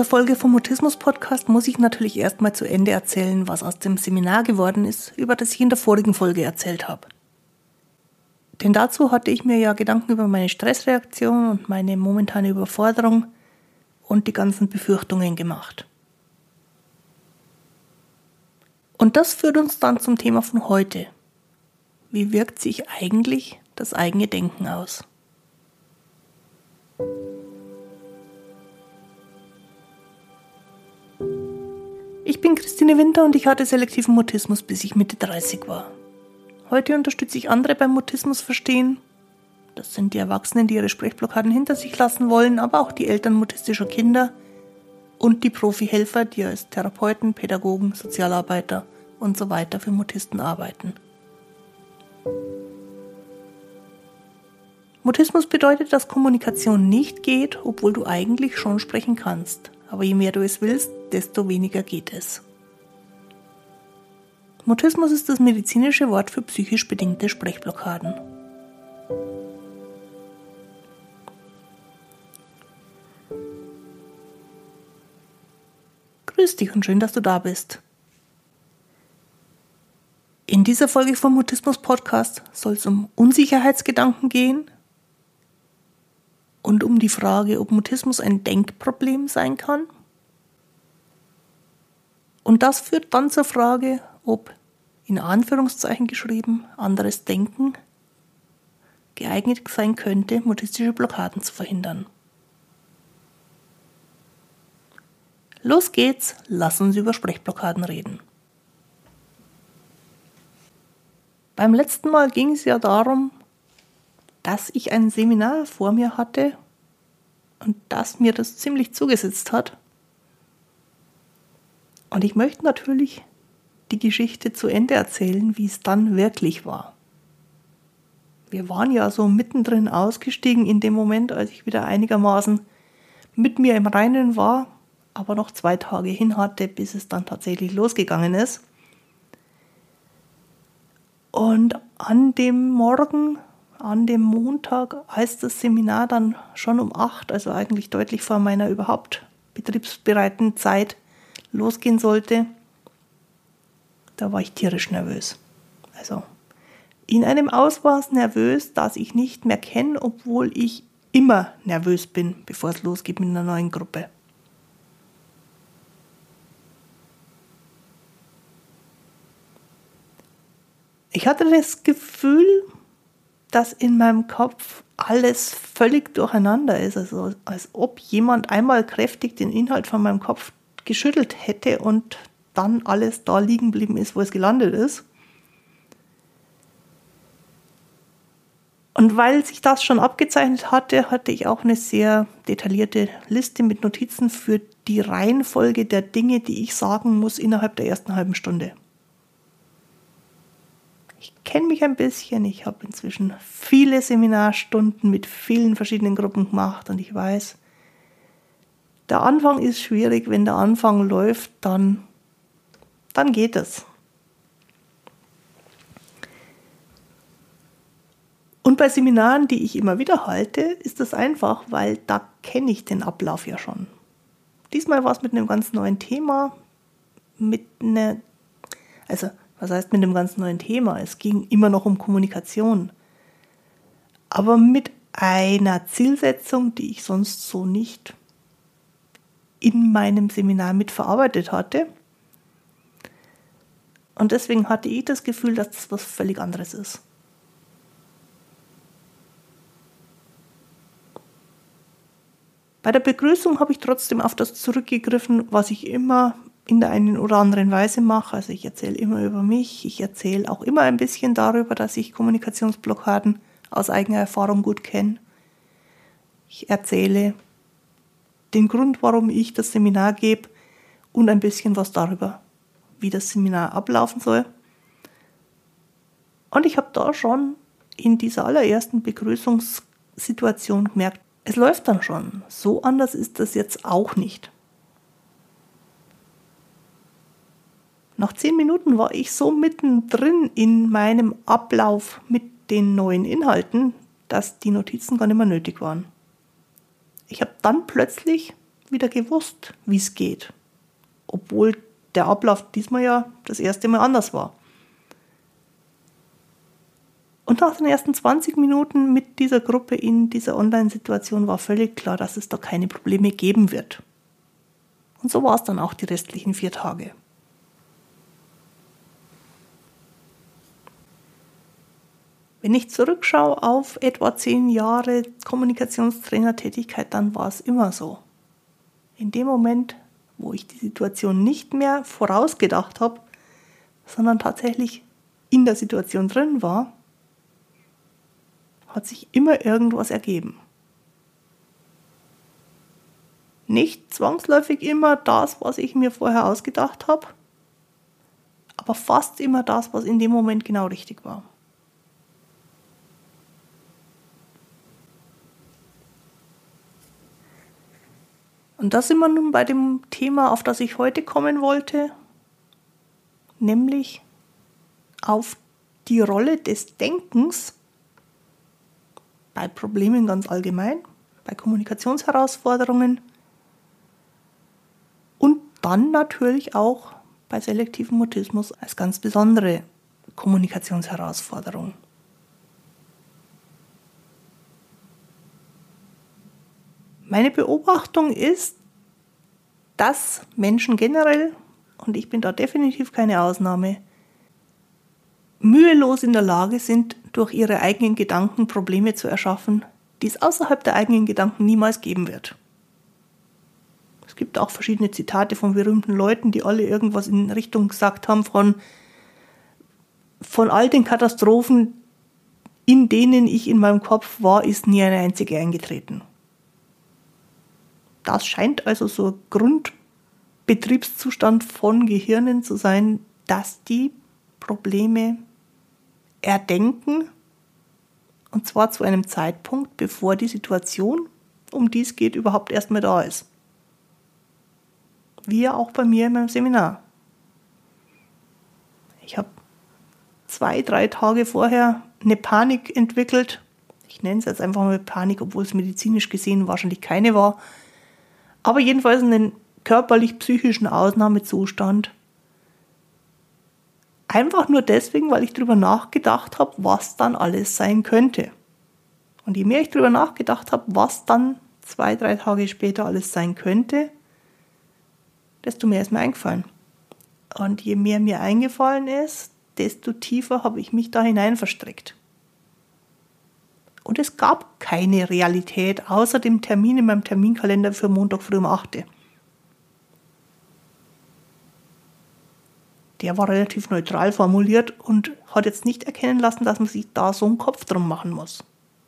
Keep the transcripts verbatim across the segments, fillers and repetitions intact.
Folge vom Mutismus-Podcast muss ich natürlich erstmal zu Ende erzählen, was aus dem Seminar geworden ist, über das ich in der vorigen Folge erzählt habe. Denn dazu hatte ich mir ja Gedanken über meine Stressreaktion und meine momentane Überforderung und die ganzen Befürchtungen gemacht. Und das führt uns dann zum Thema von heute. Wie wirkt sich eigentlich das eigene Denken aus? Ich bin Christine Winter und ich hatte selektiven Mutismus, bis ich Mitte dreißig war. Heute unterstütze ich andere beim Mutismus verstehen. Das sind die Erwachsenen, die ihre Sprechblockaden hinter sich lassen wollen, aber auch die Eltern mutistischer Kinder und die Profi-Helfer, die als Therapeuten, Pädagogen, Sozialarbeiter und so weiter für Mutisten arbeiten. Mutismus bedeutet, dass Kommunikation nicht geht, obwohl du eigentlich schon sprechen kannst. Aber je mehr du es willst, desto weniger geht es. Mutismus ist das medizinische Wort für psychisch bedingte Sprechblockaden. Grüß dich und schön, dass du da bist. In dieser Folge vom Mutismus-Podcast soll es um Unsicherheitsgedanken gehen und um die Frage, ob Mutismus ein Denkproblem sein kann. Und das führt dann zur Frage, ob, in Anführungszeichen geschrieben, anderes Denken geeignet sein könnte, mutistische Blockaden zu verhindern. Los geht's, lass uns über Sprechblockaden reden. Beim letzten Mal ging es ja darum, dass ich ein Seminar vor mir hatte und dass mir das ziemlich zugesetzt hat. Und ich möchte natürlich die Geschichte zu Ende erzählen, wie es dann wirklich war. Wir waren ja so mittendrin ausgestiegen in dem Moment, als ich wieder einigermaßen mit mir im Reinen war, aber noch zwei Tage hin hatte, bis es dann tatsächlich losgegangen ist. Und an dem Morgen, an dem Montag, als das Seminar dann schon um acht, also eigentlich deutlich vor meiner überhaupt betriebsbereiten Zeit losgehen sollte, da war ich tierisch nervös. Also in einem Ausmaß nervös, das ich nicht mehr kenne, obwohl ich immer nervös bin, bevor es losgeht mit einer neuen Gruppe. Ich hatte das Gefühl, dass in meinem Kopf alles völlig durcheinander ist, also als ob jemand einmal kräftig den Inhalt von meinem Kopf geschüttelt hätte und dann alles da liegen geblieben ist, wo es gelandet ist. Und weil sich das schon abgezeichnet hatte, hatte ich auch eine sehr detaillierte Liste mit Notizen für die Reihenfolge der Dinge, die ich sagen muss innerhalb der ersten halben Stunde. Ich kenne mich ein bisschen, ich habe inzwischen viele Seminarstunden mit vielen verschiedenen Gruppen gemacht und ich weiß, der Anfang ist schwierig, wenn der Anfang läuft, dann, dann geht es. Und bei Seminaren, die ich immer wieder halte, ist das einfach, weil da kenne ich den Ablauf ja schon. Diesmal war es mit einem ganz neuen Thema, mit einer, also was heißt mit einem ganz neuen Thema? Es ging immer noch um Kommunikation, aber mit einer Zielsetzung, die ich sonst so nicht in meinem Seminar mit verarbeitet hatte. Und deswegen hatte ich das Gefühl, dass das was völlig anderes ist. Bei der Begrüßung habe ich trotzdem auf das zurückgegriffen, was ich immer in der einen oder anderen Weise mache. Also ich erzähle immer über mich, ich erzähle auch immer ein bisschen darüber, dass ich Kommunikationsblockaden aus eigener Erfahrung gut kenne. Ich erzähle den Grund, warum ich das Seminar gebe und ein bisschen was darüber, wie das Seminar ablaufen soll. Und ich habe da schon in dieser allerersten Begrüßungssituation gemerkt, es läuft dann schon. So anders ist das jetzt auch nicht. Nach zehn Minuten war ich so mittendrin in meinem Ablauf mit den neuen Inhalten, dass die Notizen gar nicht mehr nötig waren. Ich habe dann plötzlich wieder gewusst, wie es geht. Obwohl der Ablauf diesmal ja das erste Mal anders war. Und nach den ersten zwanzig Minuten mit dieser Gruppe in dieser Online-Situation war völlig klar, dass es da keine Probleme geben wird. Und so war es dann auch die restlichen vier Tage. Wenn ich zurückschaue auf etwa zehn Jahre Kommunikationstrainertätigkeit, dann war es immer so. In dem Moment, wo ich die Situation nicht mehr vorausgedacht habe, sondern tatsächlich in der Situation drin war, hat sich immer irgendwas ergeben. Nicht zwangsläufig immer das, was ich mir vorher ausgedacht habe, aber fast immer das, was in dem Moment genau richtig war. Und da sind wir nun bei dem Thema, auf das ich heute kommen wollte, nämlich auf die Rolle des Denkens bei Problemen ganz allgemein, bei Kommunikationsherausforderungen und dann natürlich auch bei selektivem Mutismus als ganz besondere Kommunikationsherausforderung. Meine Beobachtung ist, dass Menschen generell, und ich bin da definitiv keine Ausnahme, mühelos in der Lage sind, durch ihre eigenen Gedanken Probleme zu erschaffen, die es außerhalb der eigenen Gedanken niemals geben wird. Es gibt auch verschiedene Zitate von berühmten Leuten, die alle irgendwas in Richtung gesagt haben von, von all den Katastrophen, in denen ich in meinem Kopf war, ist nie eine einzige eingetreten. Das scheint also so ein Grundbetriebszustand von Gehirnen zu sein, dass die Probleme erdenken, und zwar zu einem Zeitpunkt, bevor die Situation, um die es geht, überhaupt erstmal da ist. Wie ja auch bei mir in meinem Seminar. Ich habe zwei, drei Tage vorher eine Panik entwickelt. Ich nenne es jetzt einfach mal Panik, obwohl es medizinisch gesehen wahrscheinlich keine war. Aber jedenfalls einen körperlich-psychischen Ausnahmezustand. Einfach nur deswegen, weil ich darüber nachgedacht habe, was dann alles sein könnte. Und je mehr ich darüber nachgedacht habe, was dann zwei, drei Tage später alles sein könnte, desto mehr ist mir eingefallen. Und je mehr mir eingefallen ist, desto tiefer habe ich mich da hinein verstrickt. Und es gab keine Realität, außer dem Termin in meinem Terminkalender für Montag früh um acht Uhr. Der war relativ neutral formuliert und hat jetzt nicht erkennen lassen, dass man sich da so einen Kopf drum machen muss.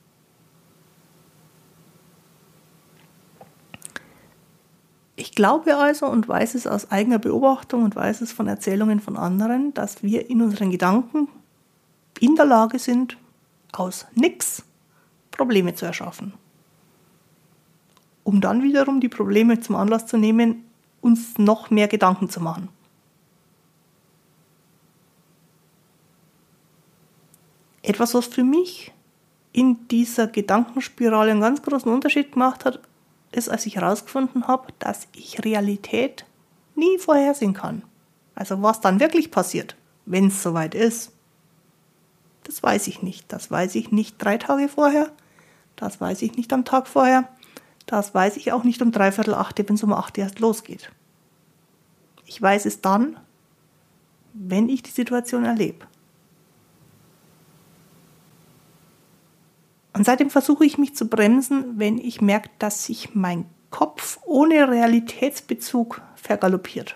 Ich glaube also und weiß es aus eigener Beobachtung und weiß es von Erzählungen von anderen, dass wir in unseren Gedanken in der Lage sind, aus nichts Probleme zu erschaffen. Um dann wiederum die Probleme zum Anlass zu nehmen, uns noch mehr Gedanken zu machen. Etwas, was für mich in dieser Gedankenspirale einen ganz großen Unterschied gemacht hat, ist, als ich herausgefunden habe, dass ich Realität nie vorhersehen kann. Also was dann wirklich passiert, wenn es soweit ist, das weiß ich nicht. Das weiß ich nicht drei Tage vorher, das weiß ich nicht am Tag vorher, das weiß ich auch nicht um dreiviertel acht, wenn es um acht erst losgeht. Ich weiß es dann, wenn ich die Situation erlebe. Und seitdem versuche ich mich zu bremsen, wenn ich merke, dass sich mein Kopf ohne Realitätsbezug vergaloppiert.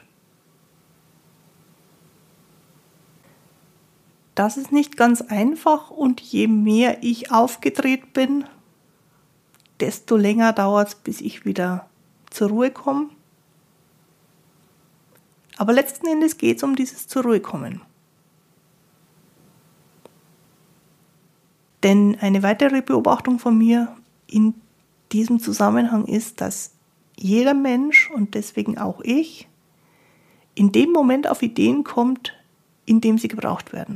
Das ist nicht ganz einfach und je mehr ich aufgedreht bin, desto länger dauert es, bis ich wieder zur Ruhe komme. Aber letzten Endes geht es um dieses zur Ruhe kommen. Denn eine weitere Beobachtung von mir in diesem Zusammenhang ist, dass jeder Mensch und deswegen auch ich in dem Moment auf Ideen kommt, in dem sie gebraucht werden.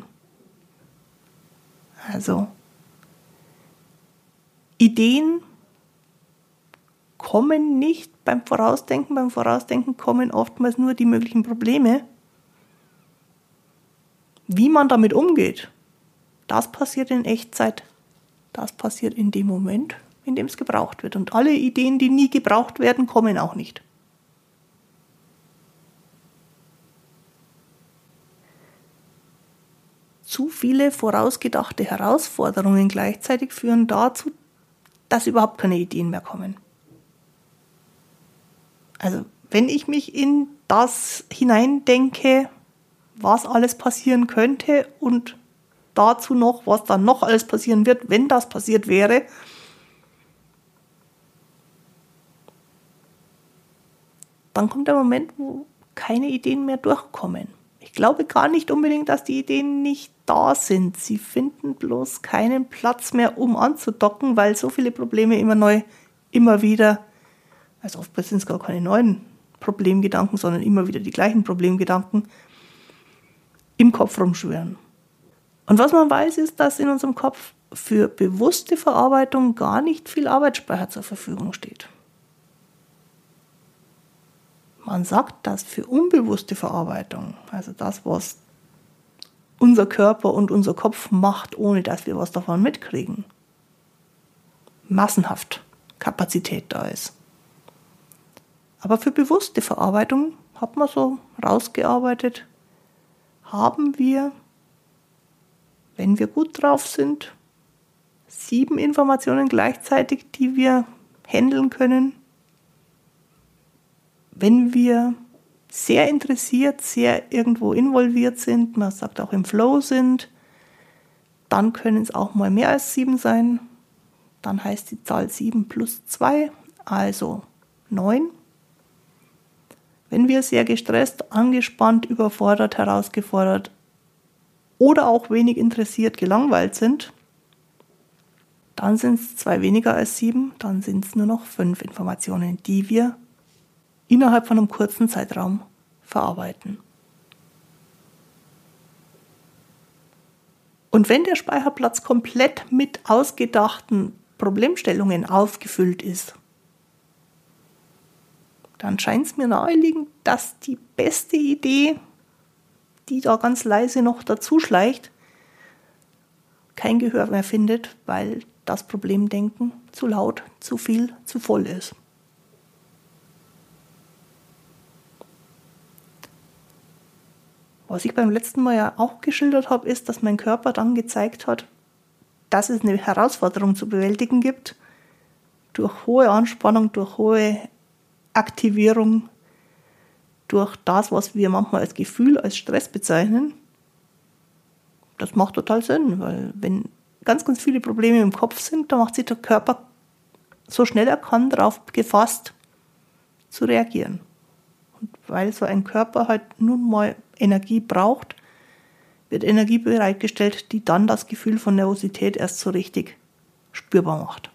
Also Ideen kommen nicht beim Vorausdenken. Beim Vorausdenken kommen oftmals nur die möglichen Probleme. Wie man damit umgeht, das passiert in Echtzeit. Das passiert in dem Moment, in dem es gebraucht wird. Und alle Ideen, die nie gebraucht werden, kommen auch nicht. Zu viele vorausgedachte Herausforderungen gleichzeitig führen dazu, dass überhaupt keine Ideen mehr kommen. Also wenn ich mich in das hineindenke, was alles passieren könnte und dazu noch, was dann noch alles passieren wird, wenn das passiert wäre, dann kommt der Moment, wo keine Ideen mehr durchkommen. Ich glaube gar nicht unbedingt, dass die Ideen nicht da sind. Sie finden bloß keinen Platz mehr, um anzudocken, weil so viele Probleme immer neu, immer wieder, also oftmals sind es gar keine neuen Problemgedanken, sondern immer wieder die gleichen Problemgedanken, im Kopf rumschwirren. Und was man weiß, ist, dass in unserem Kopf für bewusste Verarbeitung gar nicht viel Arbeitsspeicher zur Verfügung steht. Man sagt, dass für unbewusste Verarbeitung, also das, was unser Körper und unser Kopf macht, ohne dass wir was davon mitkriegen, massenhaft Kapazität da ist. Aber für bewusste Verarbeitung hat man so rausgearbeitet, haben wir, wenn wir gut drauf sind, sieben Informationen gleichzeitig, die wir handeln können. Wenn wir sehr interessiert, sehr irgendwo involviert sind, man sagt auch im Flow sind, dann können es auch mal mehr als sieben sein. Dann heißt die Zahl sieben plus zwei, also neun. Wenn wir sehr gestresst, angespannt, überfordert, herausgefordert oder auch wenig interessiert, gelangweilt sind, dann sind es zwei weniger als sieben, dann sind es nur noch fünf Informationen, die wir innerhalb von einem kurzen Zeitraum verarbeiten. Und wenn der Speicherplatz komplett mit ausgedachten Problemstellungen aufgefüllt ist, dann scheint es mir naheliegend, dass die beste Idee, die da ganz leise noch dazu schleicht, kein Gehör mehr findet, weil das Problemdenken zu laut, zu viel, zu voll ist. Was ich beim letzten Mal ja auch geschildert habe, ist, dass mein Körper dann gezeigt hat, dass es eine Herausforderung zu bewältigen gibt, durch hohe Anspannung, durch hohe Aktivierung, durch das, was wir manchmal als Gefühl, als Stress bezeichnen. Das macht total Sinn, weil wenn ganz, ganz viele Probleme im Kopf sind, dann macht sich der Körper so schnell er kann darauf gefasst, zu reagieren. Und weil so ein Körper halt nun mal Energie braucht, wird Energie bereitgestellt, die dann das Gefühl von Nervosität erst so richtig spürbar macht.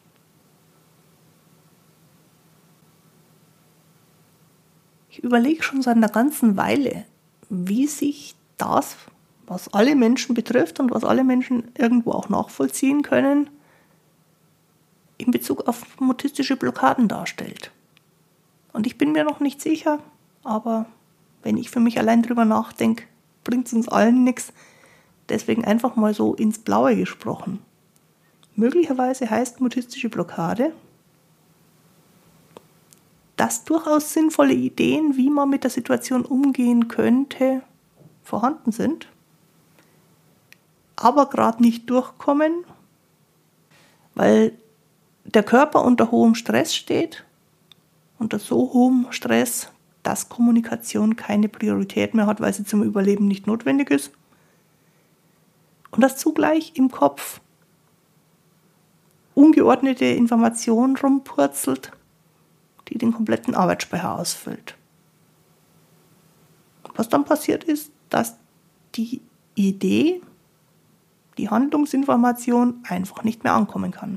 Ich überlege schon seit einer ganzen Weile, wie sich das, was alle Menschen betrifft und was alle Menschen irgendwo auch nachvollziehen können, in Bezug auf mutistische Blockaden darstellt. Und ich bin mir noch nicht sicher, aber wenn ich für mich allein drüber nachdenke, bringt es uns allen nichts. Deswegen einfach mal so ins Blaue gesprochen. Möglicherweise heißt mutistische Blockade, dass durchaus sinnvolle Ideen, wie man mit der Situation umgehen könnte, vorhanden sind, aber gerade nicht durchkommen, weil der Körper unter hohem Stress steht, unter so hohem Stress, dass Kommunikation keine Priorität mehr hat, weil sie zum Überleben nicht notwendig ist. Und dass zugleich im Kopf ungeordnete Information rumpurzelt, die den kompletten Arbeitsspeicher ausfüllt. Was dann passiert ist, dass die Idee, die Handlungsinformation einfach nicht mehr ankommen kann.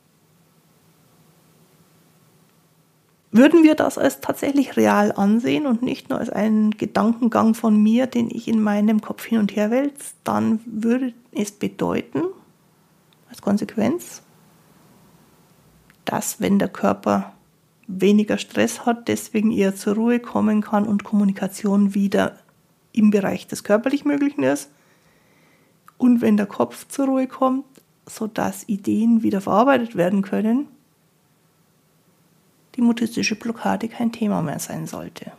Würden wir das als tatsächlich real ansehen und nicht nur als einen Gedankengang von mir, den ich in meinem Kopf hin und her wälze, dann würde es bedeuten, als Konsequenz, dass wenn der Körper weniger Stress hat, deswegen eher zur Ruhe kommen kann und Kommunikation wieder im Bereich des körperlich Möglichen ist. Und wenn der Kopf zur Ruhe kommt, sodass Ideen wieder verarbeitet werden können, die mutistische Blockade kein Thema mehr sein sollte.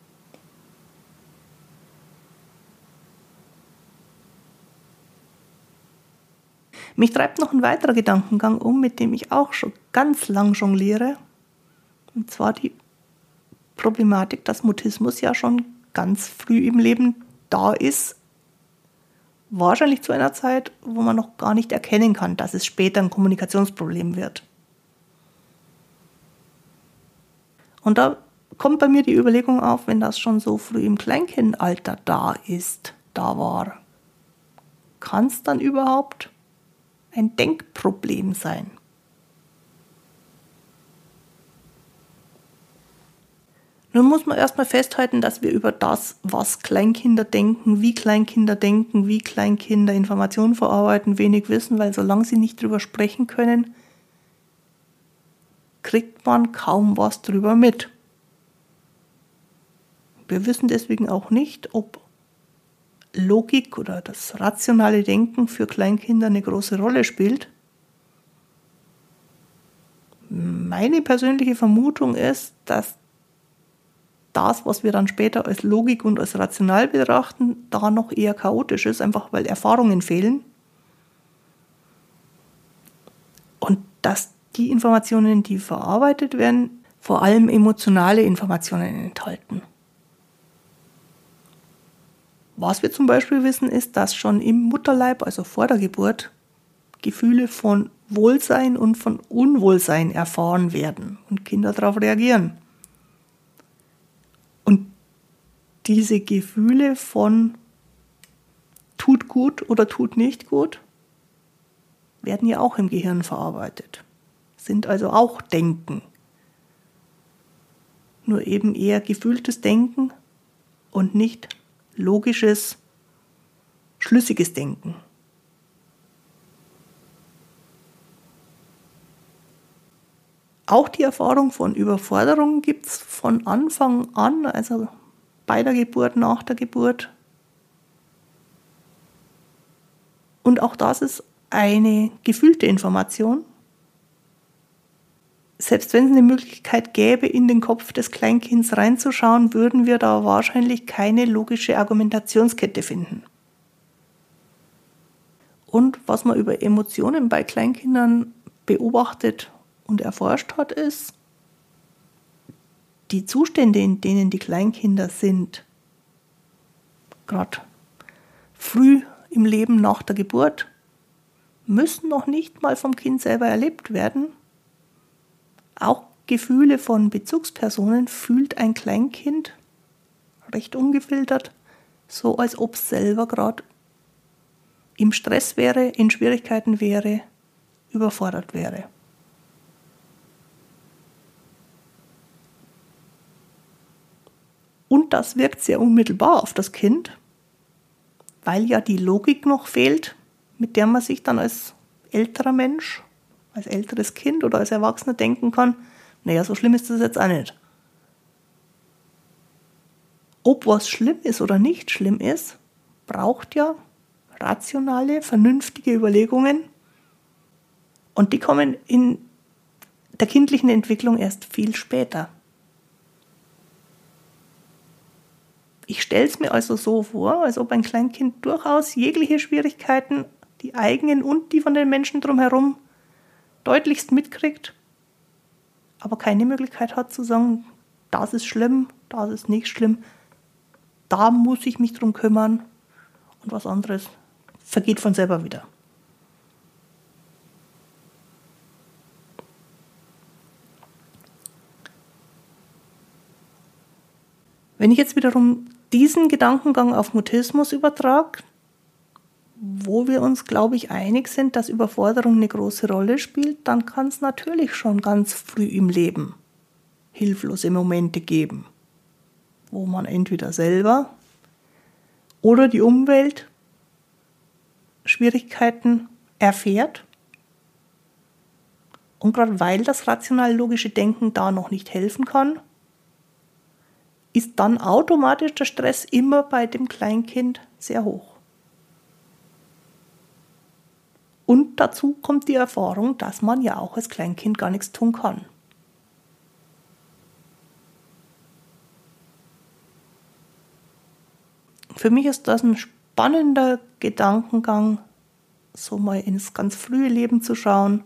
Mich treibt noch ein weiterer Gedankengang um, mit dem ich auch schon ganz lang jongliere. Und zwar die Problematik, dass Mutismus ja schon ganz früh im Leben da ist. Wahrscheinlich zu einer Zeit, wo man noch gar nicht erkennen kann, dass es später ein Kommunikationsproblem wird. Und da kommt bei mir die Überlegung auf, wenn das schon so früh im Kleinkindalter da ist, da war, kann es dann überhaupt ein Denkproblem sein? Nun muss man erstmal festhalten, dass wir über das, was Kleinkinder denken, wie Kleinkinder denken, wie Kleinkinder Informationen verarbeiten, wenig wissen, weil solange sie nicht drüber sprechen können, kriegt man kaum was drüber mit. Wir wissen deswegen auch nicht, ob Logik oder das rationale Denken für Kleinkinder eine große Rolle spielt. Meine persönliche Vermutung ist, dass das, was wir dann später als Logik und als rational betrachten, da noch eher chaotisch ist, einfach weil Erfahrungen fehlen. Und dass die Informationen, die verarbeitet werden, vor allem emotionale Informationen enthalten. Was wir zum Beispiel wissen, ist, dass schon im Mutterleib, also vor der Geburt, Gefühle von Wohlsein und von Unwohlsein erfahren werden und Kinder darauf reagieren. Und diese Gefühle von tut gut oder tut nicht gut, werden ja auch im Gehirn verarbeitet, sind also auch Denken. Nur eben eher gefühltes Denken und nicht logisches, schlüssiges Denken. Auch die Erfahrung von Überforderung gibt es von Anfang an, also bei der Geburt, nach der Geburt. Und auch das ist eine gefühlte Information. Selbst wenn es eine Möglichkeit gäbe, in den Kopf des Kleinkinds reinzuschauen, würden wir da wahrscheinlich keine logische Argumentationskette finden. Und was man über Emotionen bei Kleinkindern beobachtet und erforscht hat, ist, die Zustände, in denen die Kleinkinder sind, gerade früh im Leben nach der Geburt, müssen noch nicht mal vom Kind selber erlebt werden. Auch Gefühle von Bezugspersonen fühlt ein Kleinkind recht ungefiltert, so als ob es selber gerade im Stress wäre, in Schwierigkeiten wäre, überfordert wäre. Und das wirkt sehr unmittelbar auf das Kind, weil ja die Logik noch fehlt, mit der man sich dann als älterer Mensch, als älteres Kind oder als Erwachsener denken kann, naja, so schlimm ist das jetzt auch nicht. Ob was schlimm ist oder nicht schlimm ist, braucht ja rationale, vernünftige Überlegungen. Und die kommen in der kindlichen Entwicklung erst viel später. Ich stelle es mir also so vor, als ob ein Kleinkind durchaus jegliche Schwierigkeiten, die eigenen und die von den Menschen drumherum, deutlichst mitkriegt, aber keine Möglichkeit hat zu sagen, das ist schlimm, das ist nicht schlimm, da muss ich mich drum kümmern und was anderes vergeht von selber wieder. Wenn ich jetzt wiederum diesen Gedankengang auf Mutismus übertrage, wo wir uns, glaube ich, einig sind, dass Überforderung eine große Rolle spielt, dann kann es natürlich schon ganz früh im Leben hilflose Momente geben, wo man entweder selber oder die Umwelt Schwierigkeiten erfährt Und gerade weil das rational-logische Denken da noch nicht helfen kann, ist dann automatisch der Stress immer bei dem Kleinkind sehr hoch. Und dazu kommt die Erfahrung, dass man ja auch als Kleinkind gar nichts tun kann. Für mich ist das ein spannender Gedankengang, so mal ins ganz frühe Leben zu schauen.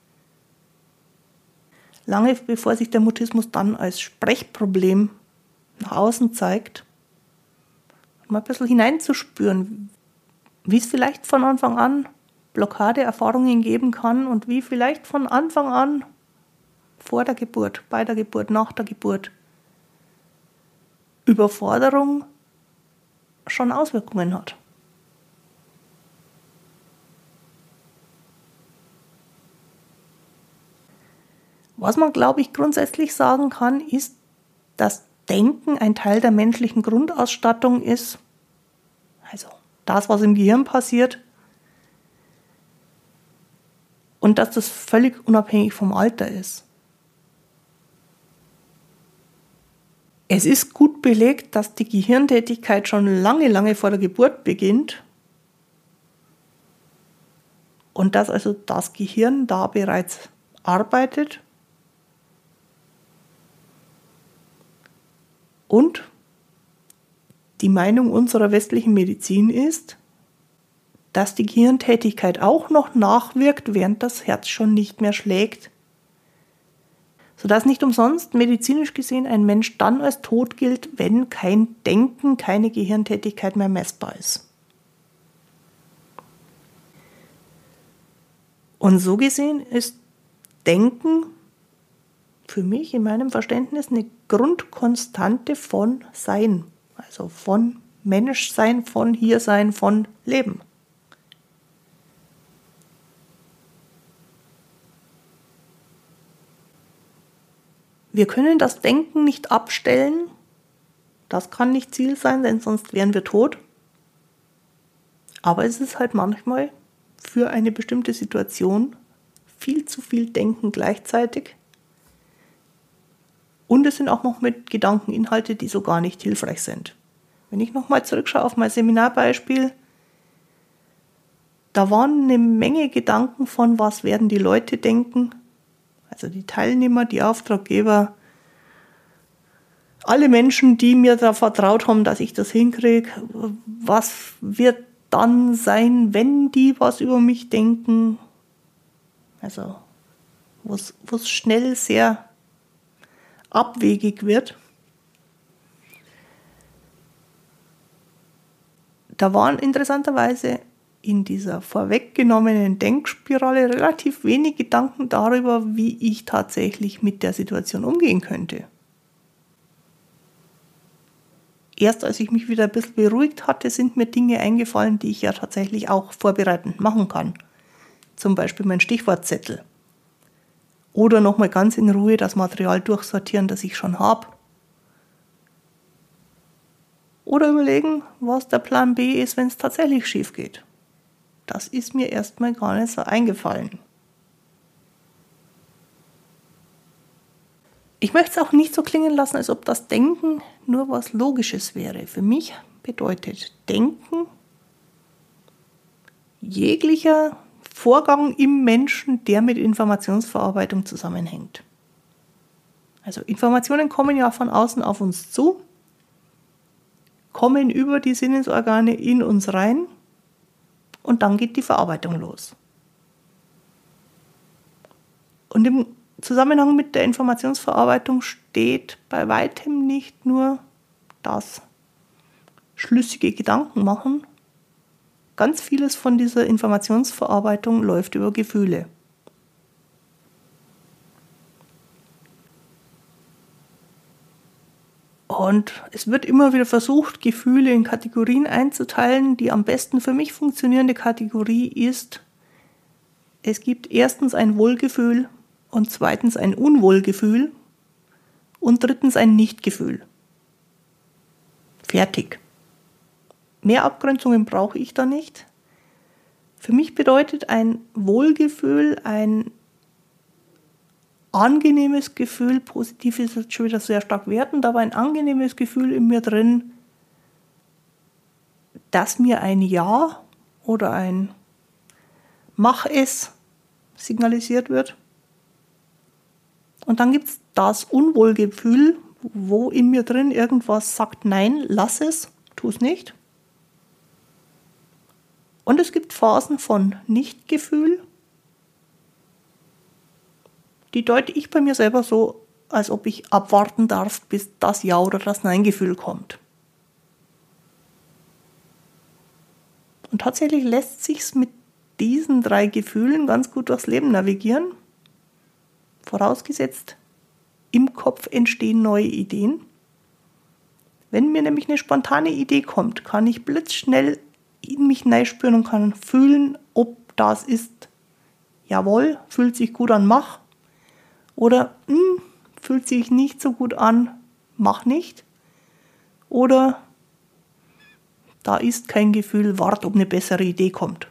Lange bevor sich der Mutismus dann als Sprechproblem nach außen zeigt, mal ein bisschen hineinzuspüren, wie es vielleicht von Anfang an Blockadeerfahrungen geben kann und wie vielleicht von Anfang an vor der Geburt, bei der Geburt, nach der Geburt Überforderung schon Auswirkungen hat. Was man, glaube ich, grundsätzlich sagen kann, ist, dass Denken ein Teil der menschlichen Grundausstattung ist, also das, was im Gehirn passiert, und dass das völlig unabhängig vom Alter ist. Es ist gut belegt, dass die Gehirntätigkeit schon lange, lange vor der Geburt beginnt und dass also das Gehirn da bereits arbeitet. Und die Meinung unserer westlichen Medizin ist, dass die Gehirntätigkeit auch noch nachwirkt, während das Herz schon nicht mehr schlägt, sodass nicht umsonst medizinisch gesehen ein Mensch dann als tot gilt, wenn kein Denken, keine Gehirntätigkeit mehr messbar ist. Und so gesehen ist Denken für mich in meinem Verständnis eine Grundkonstante von Sein, also von Menschsein, von Hiersein, von Leben. Wir können das Denken nicht abstellen, das kann nicht Ziel sein, denn sonst wären wir tot. Aber es ist halt manchmal für eine bestimmte Situation viel zu viel Denken gleichzeitig. Und es sind auch noch mit Gedankeninhalte, die so gar nicht hilfreich sind. Wenn ich nochmal zurückschaue auf mein Seminarbeispiel, da waren eine Menge Gedanken von, was werden die Leute denken, also die Teilnehmer, die Auftraggeber, alle Menschen, die mir da vertraut haben, dass ich das hinkriege, was wird dann sein, wenn die was über mich denken, also wo es schnell sehr abwegig wird. Da waren interessanterweise in dieser vorweggenommenen Denkspirale relativ wenig Gedanken darüber, wie ich tatsächlich mit der Situation umgehen könnte. Erst als ich mich wieder ein bisschen beruhigt hatte, sind mir Dinge eingefallen, die ich ja tatsächlich auch vorbereitend machen kann. Zum Beispiel mein Stichwortzettel. Oder nochmal ganz in Ruhe das Material durchsortieren, das ich schon habe. Oder überlegen, was der Plan B ist, wenn es tatsächlich schief geht. Das ist mir erstmal gar nicht so eingefallen. Ich möchte es auch nicht so klingen lassen, als ob das Denken nur was Logisches wäre. Für mich bedeutet Denken jeglicher Vorgang im Menschen, der mit Informationsverarbeitung zusammenhängt. Also Informationen kommen ja von außen auf uns zu, kommen über die Sinnesorgane in uns rein und dann geht die Verarbeitung los. Und im Zusammenhang mit der Informationsverarbeitung steht bei weitem nicht nur das schlüssige Gedanken machen. Ganz vieles von dieser Informationsverarbeitung läuft über Gefühle. Und es wird immer wieder versucht, Gefühle in Kategorien einzuteilen. Die am besten für mich funktionierende Kategorie ist, es gibt erstens ein Wohlgefühl und zweitens ein Unwohlgefühl und drittens ein Nichtgefühl. Fertig. Mehr Abgrenzungen brauche ich da nicht. Für mich bedeutet ein Wohlgefühl ein angenehmes Gefühl, positiv ist jetzt schon wieder sehr stark wertend, aber ein angenehmes Gefühl in mir drin, dass mir ein Ja oder ein Mach es signalisiert wird. Und dann gibt es das Unwohlgefühl, wo in mir drin irgendwas sagt, nein, lass es, tu es nicht. Und es gibt Phasen von Nichtgefühl, die deute ich bei mir selber so, als ob ich abwarten darf, bis das Ja- oder das Nein-Gefühl kommt. Und tatsächlich lässt sich's mit diesen drei Gefühlen ganz gut durchs Leben navigieren. Vorausgesetzt, im Kopf entstehen neue Ideen. Wenn mir nämlich eine spontane Idee kommt, kann ich blitzschnell in mich hineinspüren und kann fühlen, ob das ist, jawohl, fühlt sich gut an, mach. Oder hm, fühlt sich nicht so gut an, mach nicht. Oder da ist kein Gefühl, wart, ob eine bessere Idee kommt.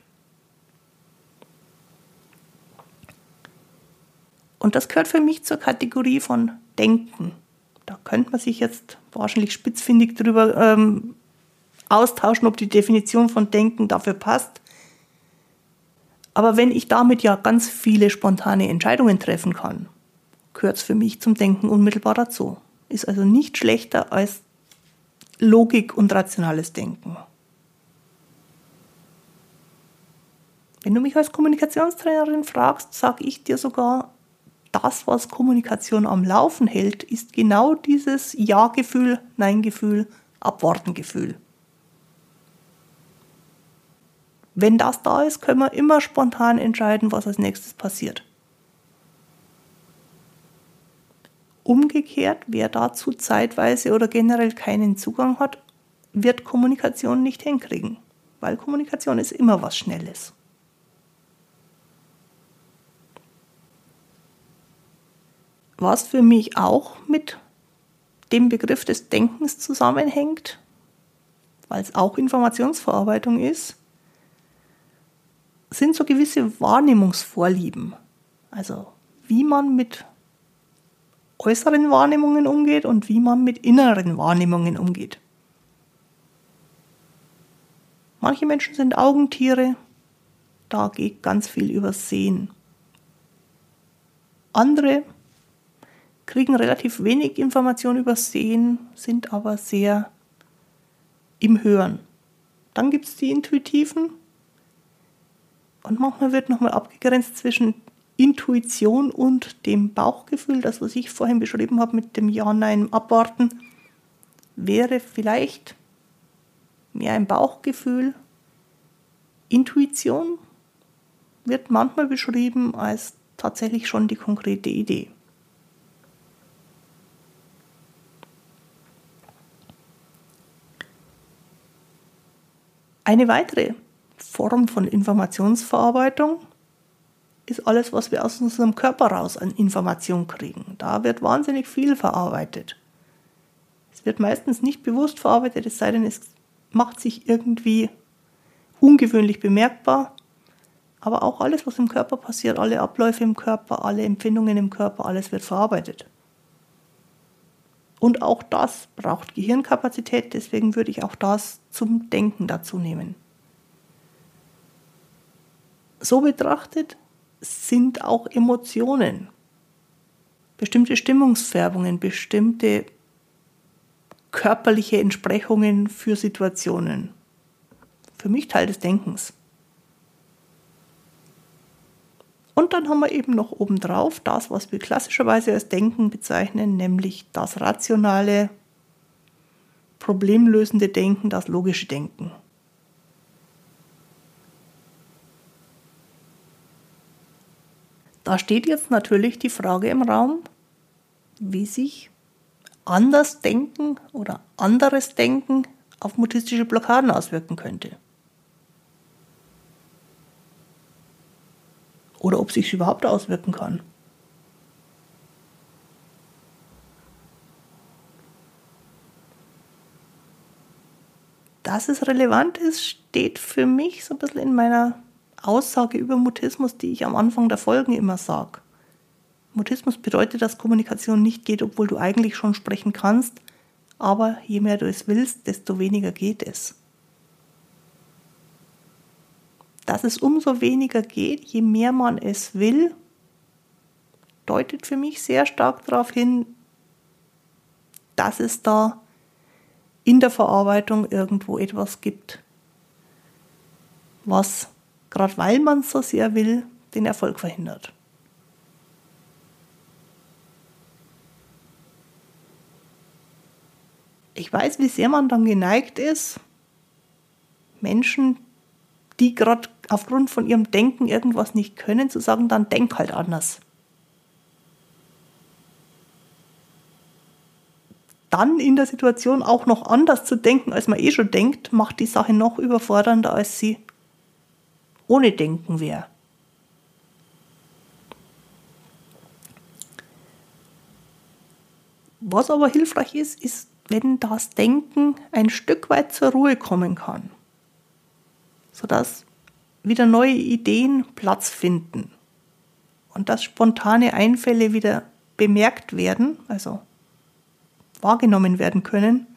Und das gehört für mich zur Kategorie von Denken. Da könnte man sich jetzt wahrscheinlich spitzfindig drüber ähm, austauschen, ob die Definition von Denken dafür passt. Aber wenn ich damit ja ganz viele spontane Entscheidungen treffen kann, gehört es für mich zum Denken unmittelbar dazu. Ist also nicht schlechter als Logik und rationales Denken. Wenn du mich als Kommunikationstrainerin fragst, sage ich dir sogar, das, was Kommunikation am Laufen hält, ist genau dieses Ja-Gefühl, Nein-Gefühl, Abwarten-Gefühl. Wenn das da ist, können wir immer spontan entscheiden, was als nächstes passiert. Umgekehrt, wer dazu zeitweise oder generell keinen Zugang hat, wird Kommunikation nicht hinkriegen, weil Kommunikation ist immer was Schnelles. Was für mich auch mit dem Begriff des Denkens zusammenhängt, weil es auch Informationsverarbeitung ist, sind so gewisse Wahrnehmungsvorlieben. Also wie man mit äußeren Wahrnehmungen umgeht und wie man mit inneren Wahrnehmungen umgeht. Manche Menschen sind Augentiere, da geht ganz viel übers Sehen. Andere kriegen relativ wenig Information übers Sehen, sind aber sehr im Hören. Dann gibt es die Intuitiven und manchmal wird nochmal abgegrenzt zwischen Intuition und dem Bauchgefühl. Das, was ich vorhin beschrieben habe mit dem Ja, Nein, Abwarten, wäre vielleicht mehr ein Bauchgefühl. Intuition wird manchmal beschrieben als tatsächlich schon die konkrete Idee. Eine weitere Form von Informationsverarbeitung ist alles, was wir aus unserem Körper raus an Information kriegen. Da wird wahnsinnig viel verarbeitet. Es wird meistens nicht bewusst verarbeitet, es sei denn, es macht sich irgendwie ungewöhnlich bemerkbar. Aber auch alles, was im Körper passiert, alle Abläufe im Körper, alle Empfindungen im Körper, alles wird verarbeitet. Und auch das braucht Gehirnkapazität, deswegen würde ich auch das zum Denken dazu nehmen. So betrachtet sind auch Emotionen, bestimmte Stimmungsfärbungen, bestimmte körperliche Entsprechungen für Situationen. Für mich Teil des Denkens. Und dann haben wir eben noch obendrauf das, was wir klassischerweise als Denken bezeichnen, nämlich das rationale, problemlösende Denken, das logische Denken. Da steht jetzt natürlich die Frage im Raum, wie sich anders Denken oder anderes Denken auf mutistische Blockaden auswirken könnte. Oder ob sich überhaupt auswirken kann. Dass es relevant ist, steht für mich so ein bisschen in meiner Aussage über Mutismus, die ich am Anfang der Folgen immer sage. Mutismus bedeutet, dass Kommunikation nicht geht, obwohl du eigentlich schon sprechen kannst, aber je mehr du es willst, desto weniger geht es. Dass es umso weniger geht, je mehr man es will, deutet für mich sehr stark darauf hin, dass es da in der Verarbeitung irgendwo etwas gibt, was, gerade weil man es so sehr will, den Erfolg verhindert. Ich weiß, wie sehr man dann geneigt ist, Menschen, die gerade aufgrund von ihrem Denken irgendwas nicht können, zu sagen, dann denk halt anders. Dann in der Situation auch noch anders zu denken, als man eh schon denkt, macht die Sache noch überfordernder, als sie ohne Denken wäre. Was aber hilfreich ist, ist, wenn das Denken ein Stück weit zur Ruhe kommen kann, sodass wieder neue Ideen Platz finden und dass spontane Einfälle wieder bemerkt werden, also wahrgenommen werden können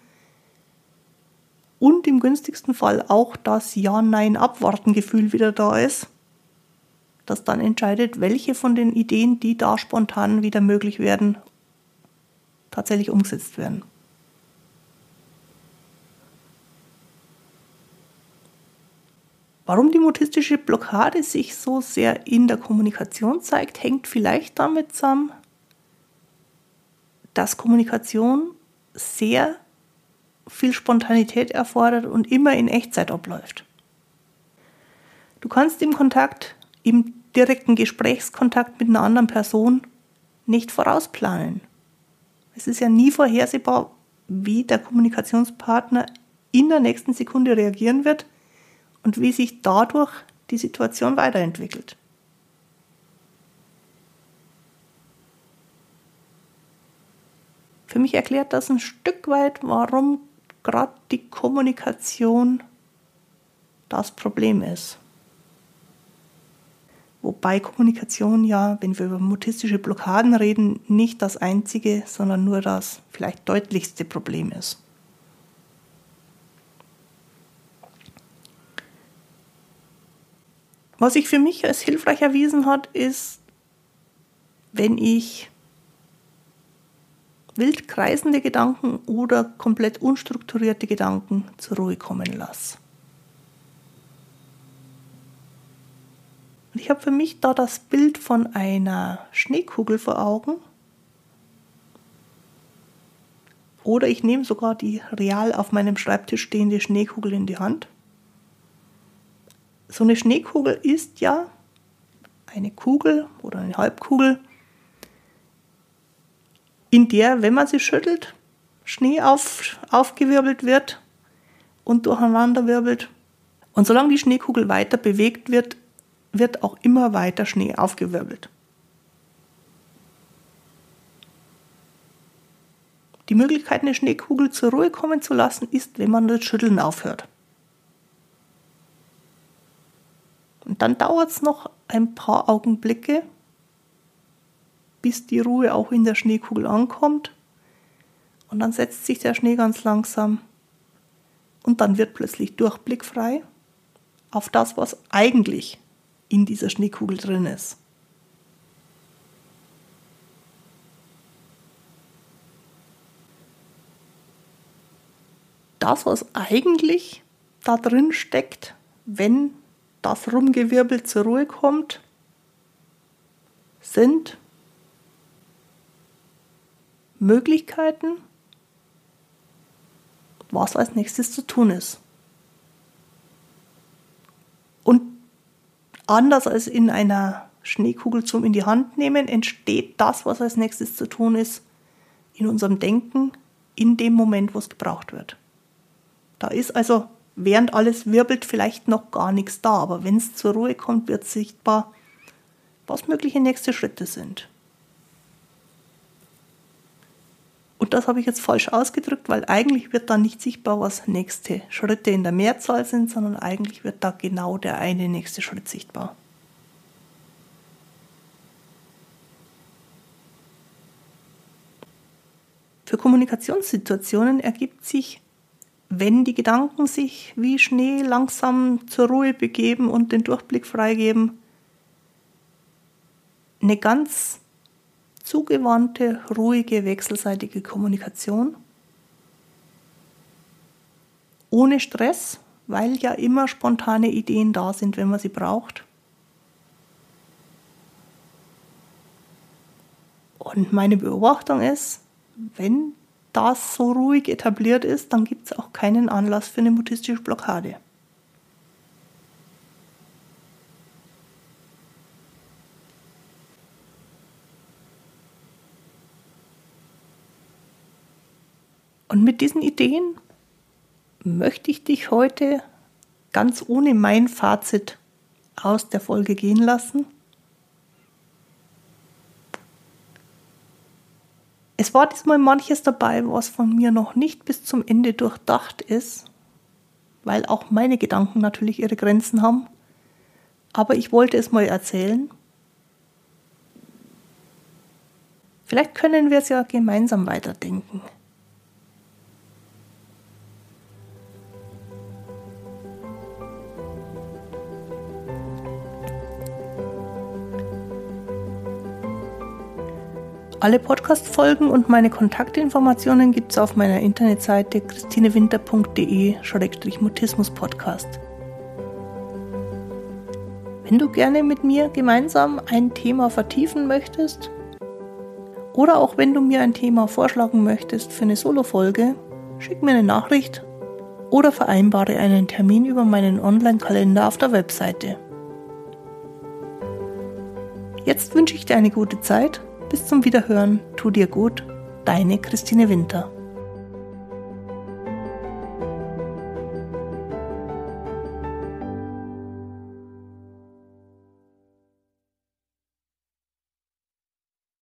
und im günstigsten Fall auch das Ja-Nein-Abwarten-Gefühl wieder da ist, das dann entscheidet, welche von den Ideen, die da spontan wieder möglich werden, tatsächlich umgesetzt werden. Warum die mutistische Blockade sich so sehr in der Kommunikation zeigt, hängt vielleicht damit zusammen, dass Kommunikation sehr viel Spontanität erfordert und immer in Echtzeit abläuft. Du kannst im Kontakt, im direkten Gesprächskontakt mit einer anderen Person nicht vorausplanen. Es ist ja nie vorhersehbar, wie der Kommunikationspartner in der nächsten Sekunde reagieren wird und wie sich dadurch die Situation weiterentwickelt. Für mich erklärt das ein Stück weit, warum gerade die Kommunikation das Problem ist. Wobei Kommunikation ja, wenn wir über mutistische Blockaden reden, nicht das einzige, sondern nur das vielleicht deutlichste Problem ist. Was sich für mich als hilfreich erwiesen hat, ist, wenn ich wild kreisende Gedanken oder komplett unstrukturierte Gedanken zur Ruhe kommen lasse. Und ich habe für mich da das Bild von einer Schneekugel vor Augen. Oder ich nehme sogar die real auf meinem Schreibtisch stehende Schneekugel in die Hand. So eine Schneekugel ist ja eine Kugel oder eine Halbkugel, in der, wenn man sie schüttelt, Schnee auf, aufgewirbelt wird und durcheinander wirbelt. Und solange die Schneekugel weiter bewegt wird, wird auch immer weiter Schnee aufgewirbelt. Die Möglichkeit, eine Schneekugel zur Ruhe kommen zu lassen, ist, wenn man das Schütteln aufhört. Und dann dauert es noch ein paar Augenblicke, bis die Ruhe auch in der Schneekugel ankommt. Und dann setzt sich der Schnee ganz langsam und dann wird plötzlich Durchblick frei auf das, was eigentlich in dieser Schneekugel drin ist. Das, was eigentlich da drin steckt, wenn das Rumgewirbel zur Ruhe kommt, sind Möglichkeiten, was als nächstes zu tun ist. Und anders als in einer Schneekugel zum in die Hand nehmen, entsteht das, was als nächstes zu tun ist, in unserem Denken, in dem Moment, wo es gebraucht wird. Da ist also, während alles wirbelt, vielleicht noch gar nichts da, aber wenn es zur Ruhe kommt, wird sichtbar, was mögliche nächste Schritte sind. Und das habe ich jetzt falsch ausgedrückt, weil eigentlich wird da nicht sichtbar, was nächste Schritte in der Mehrzahl sind, sondern eigentlich wird da genau der eine nächste Schritt sichtbar. Für Kommunikationssituationen ergibt sich, wenn die Gedanken sich wie Schnee langsam zur Ruhe begeben und den Durchblick freigeben, eine ganz zugewandte, ruhige, wechselseitige Kommunikation. Ohne Stress, weil ja immer spontane Ideen da sind, wenn man sie braucht. Und meine Beobachtung ist, wenn das so ruhig etabliert ist, dann gibt es auch keinen Anlass für eine mutistische Blockade. Und mit diesen Ideen möchte ich dich heute ganz ohne mein Fazit aus der Folge gehen lassen. Es war diesmal manches dabei, was von mir noch nicht bis zum Ende durchdacht ist, weil auch meine Gedanken natürlich ihre Grenzen haben. Aber ich wollte es mal erzählen. Vielleicht können wir es ja gemeinsam weiterdenken. Alle Podcast-Folgen und meine Kontaktinformationen gibt es auf meiner Internetseite christinewinter punkt de Schrägstrich Mutismus Podcast. Wenn du gerne mit mir gemeinsam ein Thema vertiefen möchtest oder auch wenn du mir ein Thema vorschlagen möchtest für eine Solo-Folge, schick mir eine Nachricht oder vereinbare einen Termin über meinen Online-Kalender auf der Webseite. Jetzt wünsche ich dir eine gute Zeit. Bis zum Wiederhören, tu dir gut, deine Christine Winter.